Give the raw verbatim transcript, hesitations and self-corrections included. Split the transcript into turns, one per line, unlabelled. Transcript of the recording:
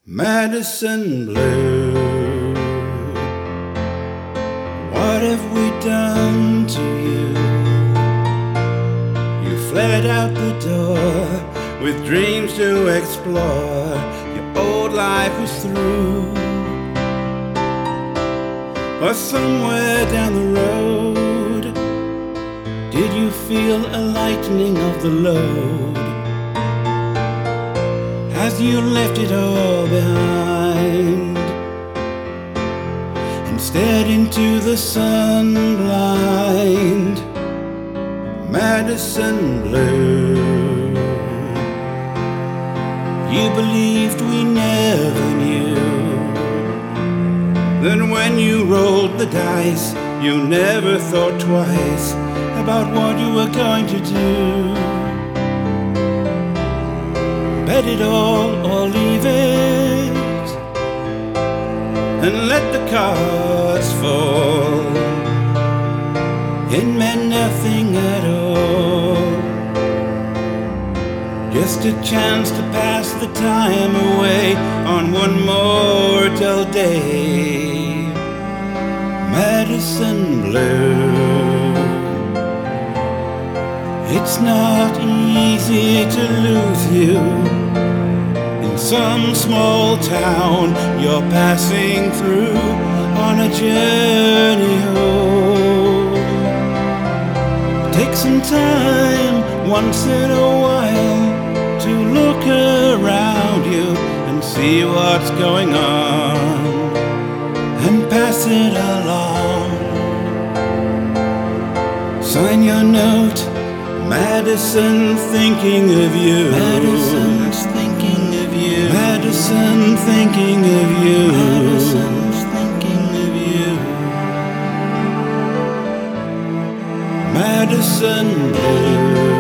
Madison Blue, what have we done to you? You fled out the door with dreams to explore. Your old life was through. Or somewhere down the road, did you feel a lightening of the load as you left it all behind and stared into the sun blind? Madison Blue, you believed we never knew. Then when you rolled the dice, you never thought twice about what you were going to do. Bet it all or leave it and let the cards fall. It meant nothing at all, just a chance to pass the time away on one more dull day. Madison Blue, it's not easy to lose you. In some small town you're passing through on a journey home. Take some time once in a while to look around you and see what's going on and pass it along. Sign your note, Madison thinking of you. Madison's thinking of you. Madison thinking of you. Madison's thinking of you. Madison Blue.